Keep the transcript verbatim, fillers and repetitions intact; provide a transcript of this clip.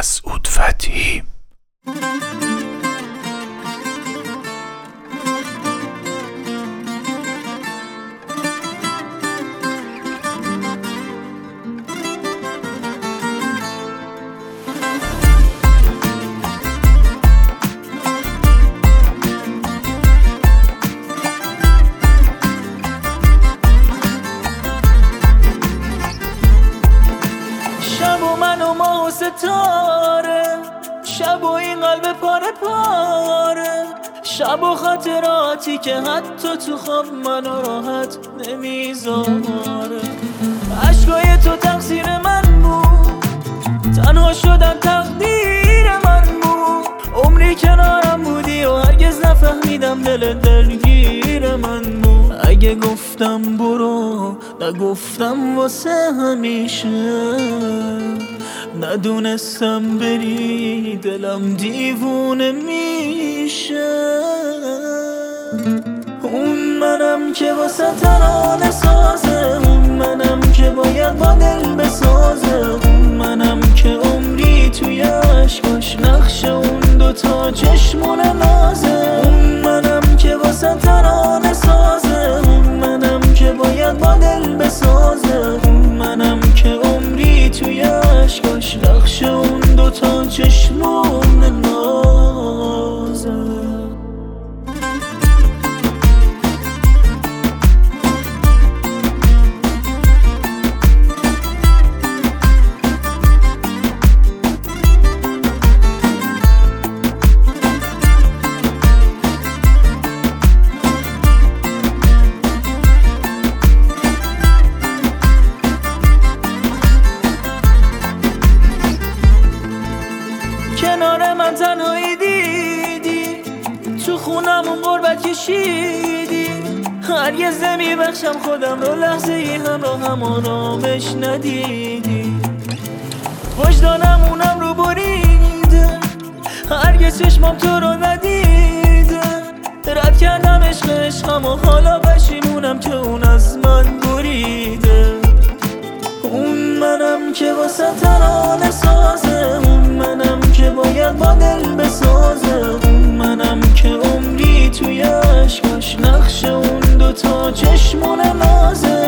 مسعود فتحی. شب و من و ماه و ستاره، شب و این قلب پاره پاره، شب و خاطراتی که حتی تو خواب منو راحت نمیذاره. عشقای تو تقصیر من بود، تنها شدن تقدیر من بود. عمری کنارم بودی و هرگز نفهمیدم دل دلگیر من بود. اگه گفتم برو نگفتم واسه همیشه، ندونستم بری دلم دیوونه میشه. اون منم که واسه ترانه سازه، اون منم که باید با دل بسازه، اون منم که عمری توی عشقاش نقش اون دوتا چشمونه نازه. اون منم که واسه ترانه سازه، اون منم که باید با دل بسازه، اون منم که عمری توی عشقاش نقش اون دوتا چشمونه نازه. کنار من تنهایی دیدی، تو خونمون غربت کشیدی. هرگز نمیبخشم خودم رو لحظه ای هم رو هم آرامش ندیدی. وجدانم اونم رو بریده، هرگز چشمام تو رو ندیده. رد کردم عشق عشقم و حالا پشیمونم که اون از من بریده. اون منم که واسه ترانه سازه، اون منم که باید با دل بسازه، اون منم که عمری توی عشقاش نقش اون دوتا چشمونه نازه.